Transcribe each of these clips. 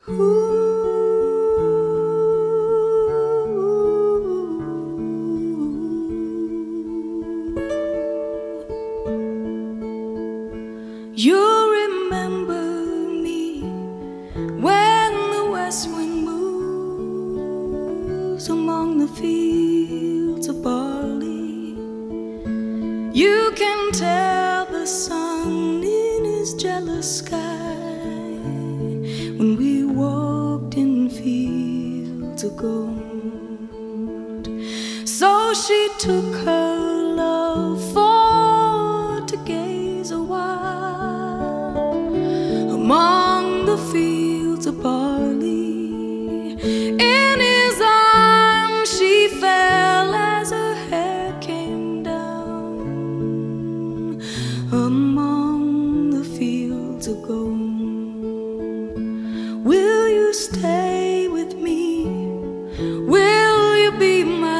You remember me when the west wind moves among the fields of barley. You can tell the sun in his jealous sky when we walked in fields of gold. So she took her love for to gaze a while among the fields of barley. In his arms she fell as her hair came down among the fields of gold. Will you stay with me? Will you be my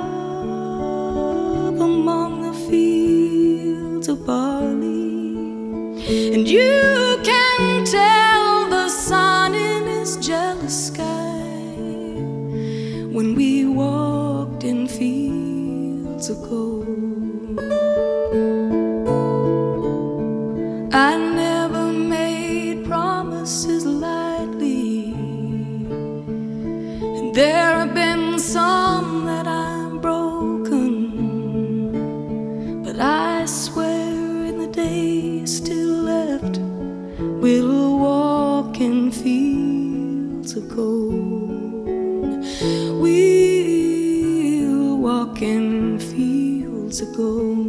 love among the fields of barley? And you can tell the sun in his jealous sky when we walked in fields of gold. I never made promises lightly, and there have been some that I've broken, but I swear in the days still left we'll walk in fields of gold. We'll walk in fields of gold.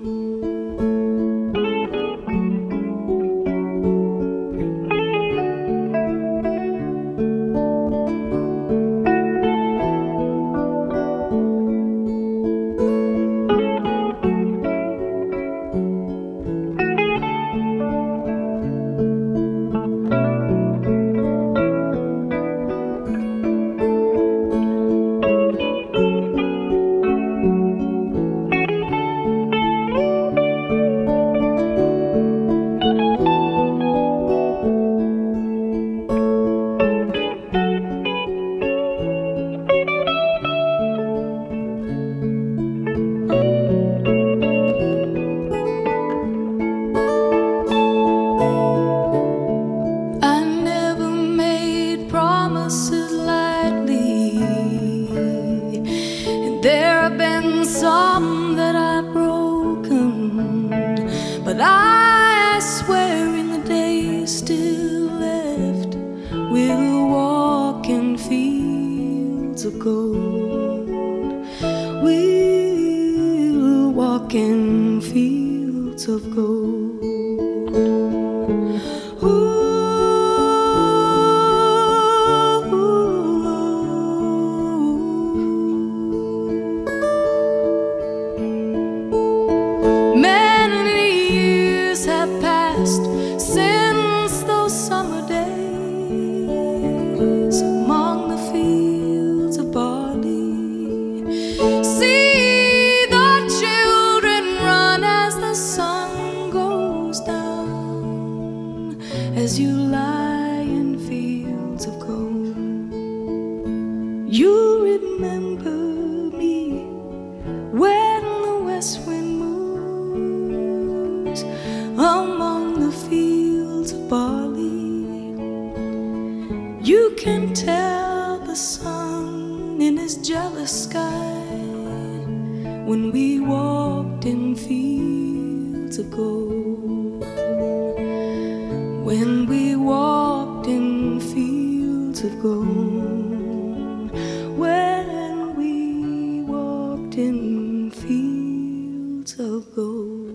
There have been some that I've broken, but I swear in the days still left we'll walk in fields of gold. We'll walk in fields of gold. Since those summer days among the fields of barley, see the children run as the sun goes down, as you lie in fields of gold. You remember me when the west wind moves among the fields of barley. You can tell the sun in his jealous sky when we walked in fields of gold. When we walked in fields of gold. When we walked in fields of gold.